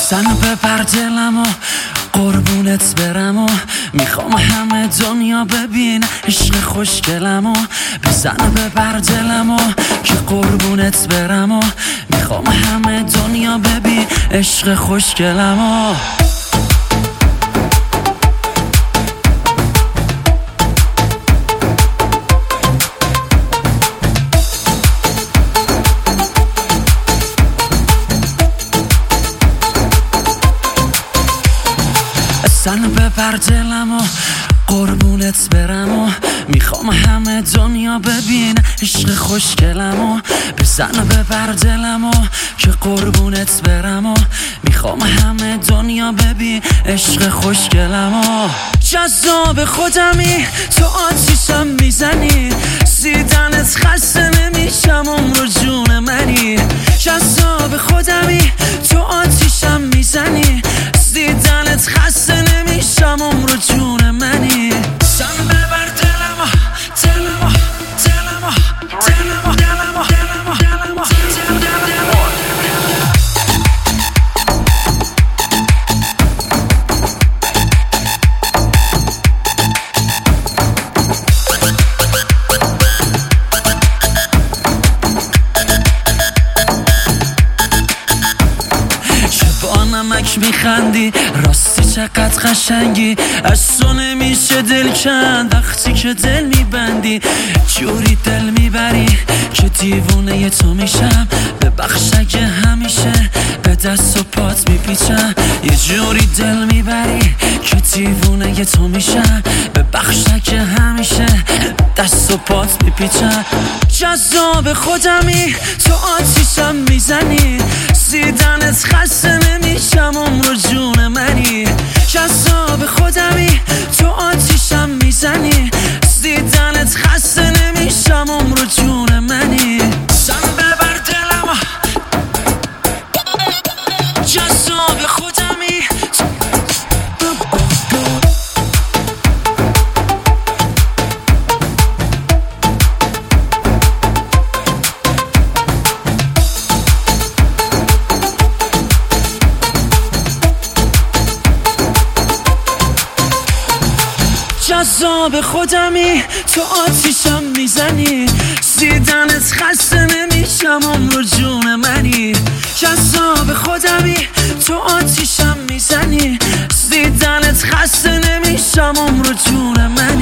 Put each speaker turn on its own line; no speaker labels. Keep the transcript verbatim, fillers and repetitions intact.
بزن ببر دلم و قربونت برم و میخوام همه دنیا ببین عشق خوشگلم و بزن ببر دلم و که قربونت برم و میخوام همه دنیا ببین عشق خوشگلم و بزن ببر دلم و قربونت برم و میخوام همه دنیا ببین عشق خوشگلم و بزن ببر دلم و که قربونت برم و میخوام همه دنیا ببین عشق خوشگلم و جذاب خودمی تو آتیشم میزنی سیدنت خسته نمیشم عمر جون منی جذاب خودمی تو آتیشم میزنی دیدنت خسته نمیشم عمر جون منی زن ببر دلمو دلمو دلمو دلمو دلمو دلمو دلمو دلمو نمک میخندی راستی چقدر قشنگی از تو نمیشه دل کند وقتی که دل میبندی جوری دل میبری که دیوونه تو میشم ببخش اگه همیشه به دست و پات میپیچم یه جوری دل میبری که دیوونه تو میشم ببخش اگه همیشه دست و پات میپیچم جذاب خودمی تو آتیشم میزنی سیدنت خسته نمیشم عمر جون منی جذاب خودمی تو آتیشم میزنی سیدنت خسته نمیشم عمر جون منی زن ببر دلم جذاب خودمی جذاب خودمی تو آتیشم میزنی سیدنت خسته نمیشم عمر جون منی جذاب خودمی تو آتیشم میزنی سیدنت خسته نمیشم عمر جون منی